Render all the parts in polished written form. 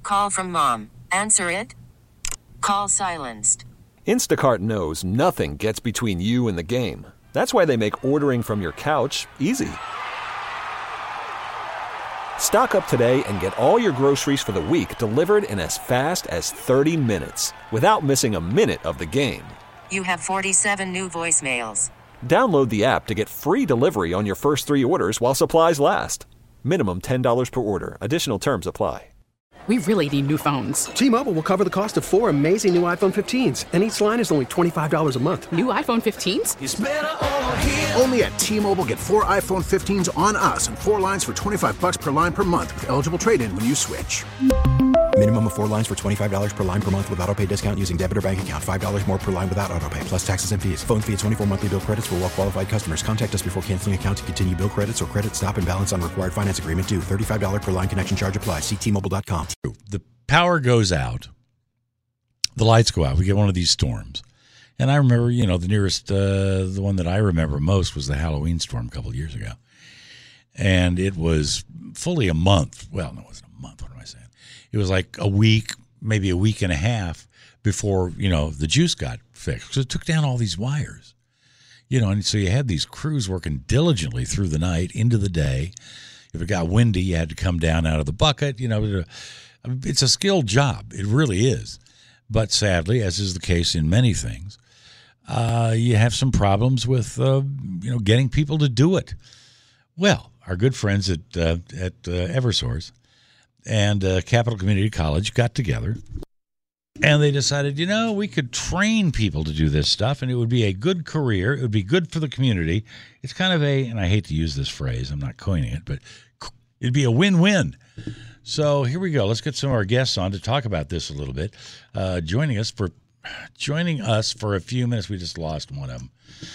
call from mom. Answer it. Call silenced. Instacart knows nothing gets between you and the game. That's why they make ordering from your couch easy. Stock up today and get all your groceries for the week delivered in as fast as 30 minutes without missing a minute of the game. You have 47 new voicemails. Download the app to get free delivery on your first 3 orders while supplies last. Minimum $10 per order. Additional terms apply. We really need new phones. T-Mobile will cover the cost of 4 amazing new iPhone 15s, and each line is only $25 a month. New iPhone 15s? It's better over here. Only at T-Mobile, get 4 iPhone 15s on us and 4 lines for $25 per line per month with eligible trade-in when you switch. Minimum of 4 lines for $25 per line per month with autopay discount using debit or bank account. $5 more per line without autopay, plus taxes and fees. Phone fee at 24 monthly bill credits for well-qualified customers. Contact us before canceling account to continue bill credits or credit stop and balance on required finance agreement due. $35 per line connection charge applies. See T-Mobile.com. The power goes out. The lights go out. We get one of these storms. And I remember, the nearest, the one that I remember most was the Halloween storm a couple of years ago. And it was fully a month. Well, no, it wasn't a month. What am I saying? It was like a week, maybe a week and a half before, the juice got fixed. Because it took down all these wires. And so you had these crews working diligently through the night, into the day. If it got windy, you had to come down out of the bucket. It's a skilled job. It really is. But sadly, as is the case in many things, you have some problems with, getting people to do it. Well, our good friends at Eversource and Capital Community College got together, and they decided, we could train people to do this stuff, and it would be a good career. It would be good for the community. It's kind of and I hate to use this phrase, I'm not coining it, but it'd be a win-win. So here we go. Let's get some of our guests on to talk about this a little bit. Joining us for a few minutes. We just lost one of them.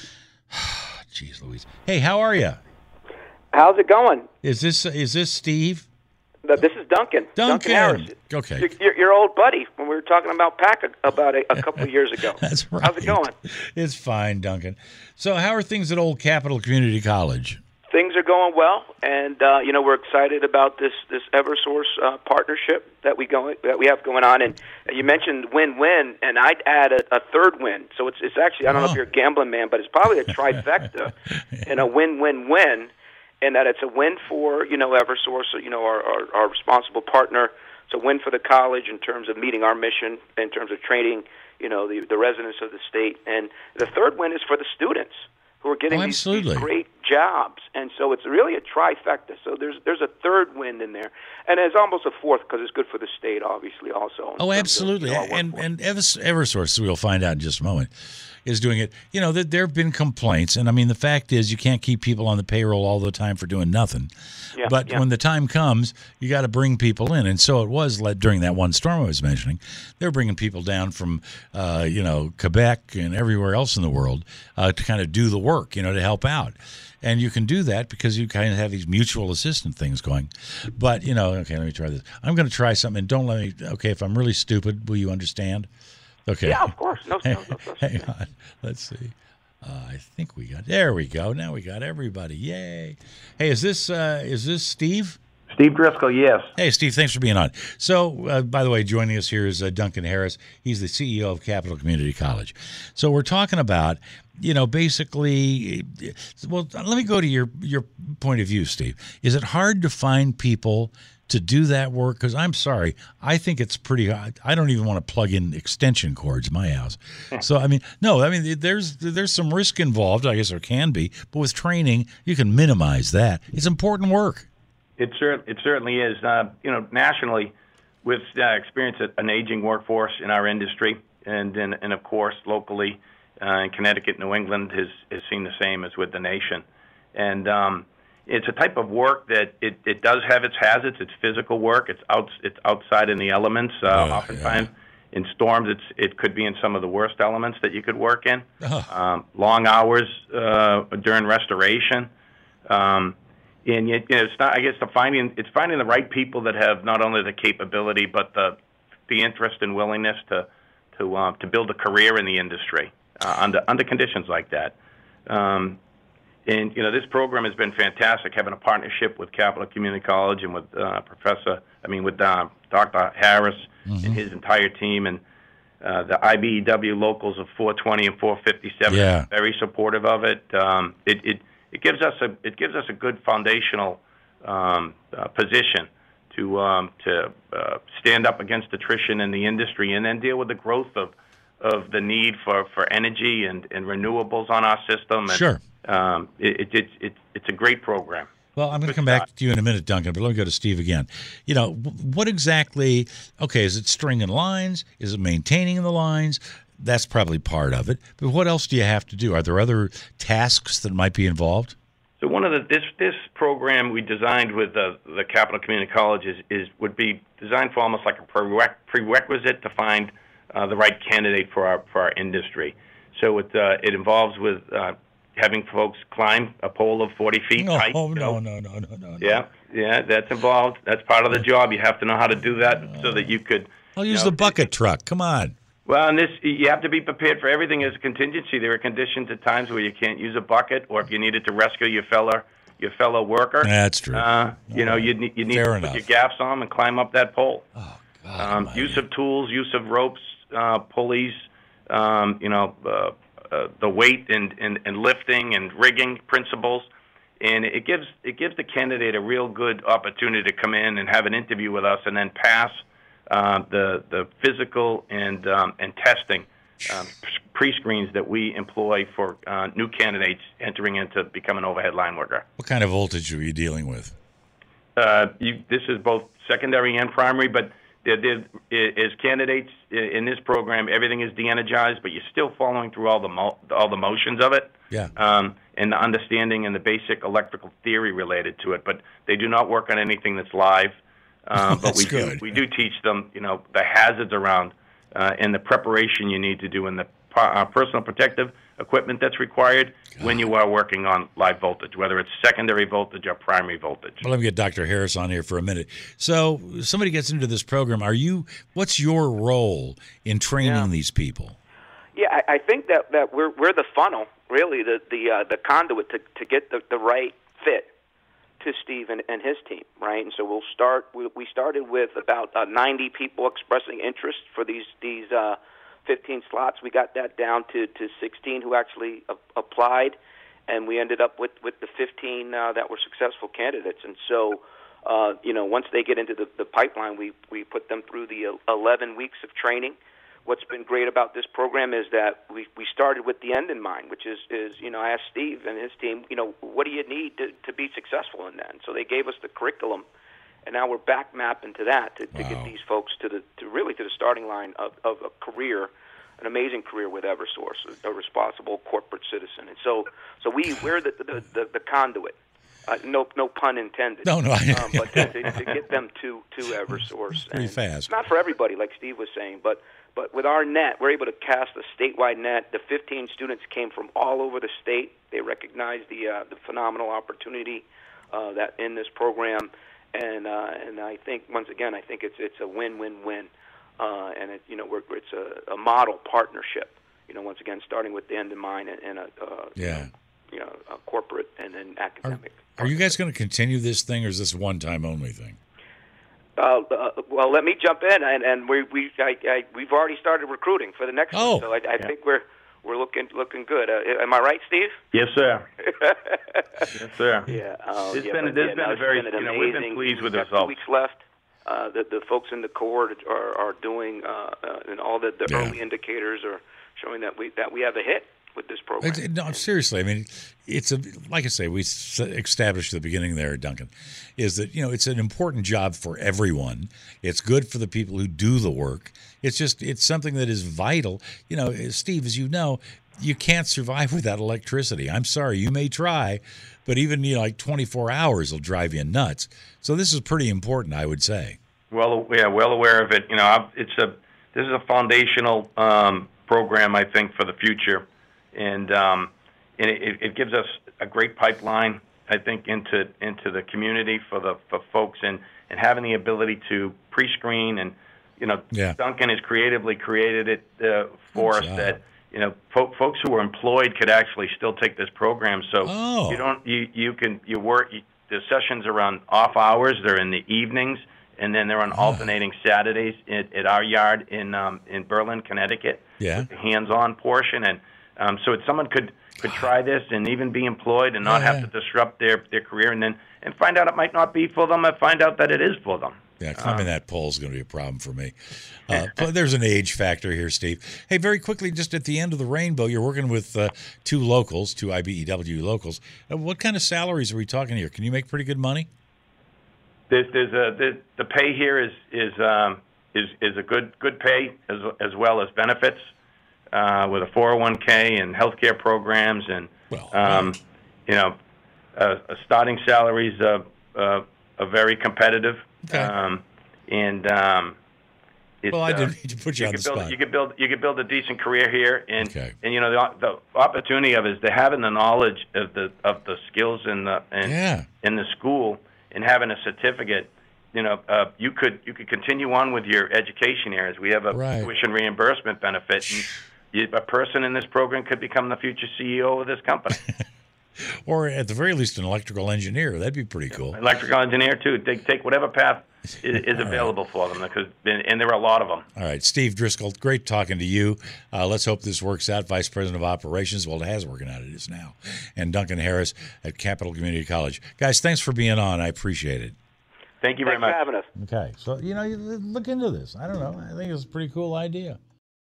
Jeez Louise. Hey, how are you? How's it going? Is this Steve? This is Duncan. Duncan Harris. Okay. Your old buddy when we were talking about PAC about a couple of years ago. That's right. How's it going? It's fine, Duncan. So how are things at Old Capital Community College? Things are going well, and we're excited about this Eversource partnership that we have going on. And you mentioned win-win, and I'd add a third win. So it's actually, I don't know if you're a gambling man, but it's probably a trifecta and a win-win-win. And that it's a win for, Eversource, our responsible partner. It's a win for the college in terms of meeting our mission, in terms of training, the residents of the state. And the third win is for the students who are getting these great jobs. And so it's really a trifecta. So there's a third win in there. And there's almost a fourth because it's good for the state, obviously, also. Oh, absolutely. And Eversource, we'll find out in just a moment, is doing it. There have been complaints, and the fact is you can't keep people on the payroll all the time for doing nothing. But when the time comes, you got to bring people in, and so it was during that one storm I was mentioning. They're bringing people down from, Quebec and everywhere else in the world to kind of do the work, to help out. And you can do that because you kind of have these mutual assistant things going. But, okay, let me try this. I'm going to try something, and don't let me, if I'm really stupid, will you understand? Okay. Yeah, of course. No, Hang on. Let's see. I think there we go. Now we got everybody. Yay. Hey, is this Steve? Steve Driscoll, yes. Hey, Steve, thanks for being on. So, by the way, joining us here is Duncan Harris. He's the CEO of Capital Community College. So we're talking about, basically, well, let me go to your point of view, Steve. Is it hard to find people to do that work? Because I'm sorry, I think it's pretty hard. I don't even want to plug in extension cords in my house. So, there's some risk involved. I guess there can be. But with training, you can minimize that. It's important work. It certainly is. Nationally, with experience at an aging workforce in our industry, and of course locally in Connecticut, New England has seen the same as with the nation. And it's a type of work that it does have its hazards. It's physical work. It's outside in the elements. Oftentimes in storms, it could be in some of the worst elements that you could work in. Long hours during restoration. And yet, it's not. I guess finding the right people that have not only the capability but the interest and willingness to build a career in the industry under conditions like that. And this program has been fantastic. Having a partnership with Capital Community College and with Professor I mean, with Dr. Harris and his entire team, and the IBEW locals of 420 and 457 are very supportive of it. It gives us a good foundational position to stand up against attrition in the industry, and then deal with the growth of the need for energy and renewables on our system. And, sure. It's a great program. Well, I'm going to come back to you in a minute, Duncan, but let me go to Steve again. What exactly, is it stringing lines? Is it maintaining the lines? That's probably part of it. But what else do you have to do? Are there other tasks that might be involved? So one of this program we designed with the Capital Community College would be designed for almost like a prerequisite to find the right candidate for our industry. So it involves with having folks climb a pole of 40 feet height. Oh, no. Yeah, that's involved. That's part of the job. You have to know how to do that so that you could... I'll use the bucket truck. Come on. Well, and you have to be prepared for everything as a contingency. There are conditions at times where you can't use a bucket, or if you needed to rescue your fellow worker. That's true. You need to put your gaffs on and climb up that pole. Oh, God. Use of tools, use of ropes, pulleys, the weight and lifting and rigging principles, and it gives the candidate a real good opportunity to come in and have an interview with us, and then pass the physical and testing pre-screens that we employ for new candidates entering into become an overhead line worker. What kind of voltage are you dealing with? This is both secondary and primary, but as candidates in this program, everything is de-energized, but you're still following through all the motions of it. Yeah. And the understanding and the basic electrical theory related to it. But they do not work on anything that's live. But we do teach them, the hazards around and the preparation you need to do in the personal protective equipment that's required when you are working on live voltage, whether it's secondary voltage or primary voltage. Well, let me get Dr. Harris on here for a minute. So somebody gets into this program. What's your role in training these people? Yeah, I think that we're the funnel, really, the conduit to get the right fit to Steve and his team, right? And so we started with about 90 people expressing interest for these 15 slots. We got that down to 16 who actually applied, and we ended up with the 15 that were successful candidates. And so, once they get into the pipeline, we put them through the 11 weeks of training. What's been great about this program is that we started with the end in mind, which is I asked Steve and his team, what do you need to be successful in that? And so they gave us the curriculum, and now we're back mapping to that to get these folks to the starting line of a career, an amazing career with Eversource, a responsible corporate citizen. And so we're the conduit. No pun intended. No. But to get them to Eversource. Pretty fast. Not for everybody, like Steve was saying, but with our net, we're able to cast a statewide net. The 15 students came from all over the state. They recognized the phenomenal opportunity that in this program, and I think once again, it's a win-win-win, and it's a model partnership. Once again, starting with the end in mind and a corporate and then academic. Are you guys going to continue this thing, or is this a one-time only thing? Well, let me jump in, and we've already started recruiting for the next one. So I think we're looking good. Am I right, Steve? Yes, sir. Yes, sir. Yeah. We've been pleased with the results. 2 weeks left. The folks in the cohort are doing, and all the early indicators are showing that we have a hit with this program. No, seriously. I mean, like I say, we established at the beginning there, Duncan, is that, it's an important job for everyone. It's good for the people who do the work. It's something that is vital. Steve, as you know, you can't survive without electricity. I'm sorry, you may try, but even, like 24 hours will drive you nuts. So this is pretty important, I would say. Well aware of it. This is a foundational program, I think, for the future. And it gives us a great pipeline, I think, into the community for folks, and having the ability to pre-screen, and Duncan has creatively created it for us that folks who are employed could actually still take this program. So you work the sessions around off hours. They're in the evenings, and then they're on alternating Saturdays at our yard in Berlin, Connecticut. Yeah. With the hands-on portion, and so someone could try this and even be employed and not have to disrupt their career, and find out it might not be for them, and find out that it is for them. Yeah, climbing that pole is going to be a problem for me. But there's an age factor here, Steve. Hey, very quickly, just at the end of the rainbow, you're working with two IBEW locals. What kind of salaries are we talking here? Can you make pretty good money? The pay here is a good pay as well as benefits with a 401k and healthcare programs, and starting salaries are very competitive. Okay. I didn't mean to put you on the spot. You could build a decent career here, and the opportunity of it is to having the knowledge of the skills in the school and having a certificate. You could continue on with your education here, as we have a tuition reimbursement benefit. And a person in this program could become the future CEO of this company. Or at the very least, an electrical engineer. That'd be pretty cool. Electrical engineer, too. They take whatever path is available for them, and there are a lot of them. All right. Steve Driscoll, great talking to you. Let's hope this works out. Vice President of Operations. Well, it has working out. It is now. And Duncan Harris at Capital Community College. Guys, thanks for being on. I appreciate it. Thank you very much. Thanks for having us. Okay. So, you look into this. I don't know. I think it's a pretty cool idea.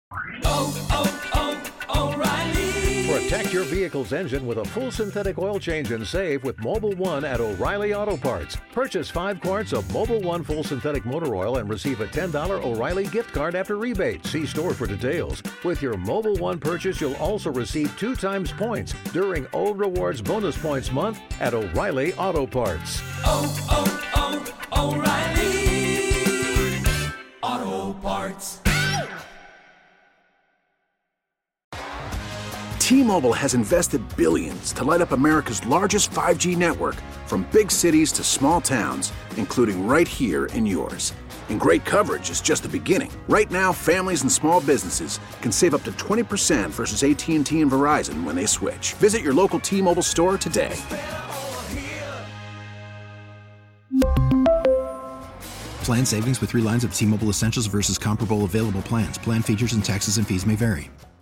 O'Reilly. Protect your vehicle's engine with a full synthetic oil change and save with Mobil 1 at O'Reilly Auto Parts. Purchase 5 quarts of Mobil 1 full synthetic motor oil and receive a $10 O'Reilly gift card after rebate. See store for details. With your Mobil 1 purchase, you'll also receive 2 times points during Old Rewards Bonus Points Month at O'Reilly Auto Parts. O'Reilly Auto Parts. T-Mobile has invested billions to light up America's largest 5G network, from big cities to small towns, including right here in yours. And great coverage is just the beginning. Right now, families and small businesses can save up to 20% versus AT&T and Verizon when they switch. Visit your local T-Mobile store today. Plan savings with 3 lines of T-Mobile Essentials versus comparable available plans. Plan features and taxes and fees may vary.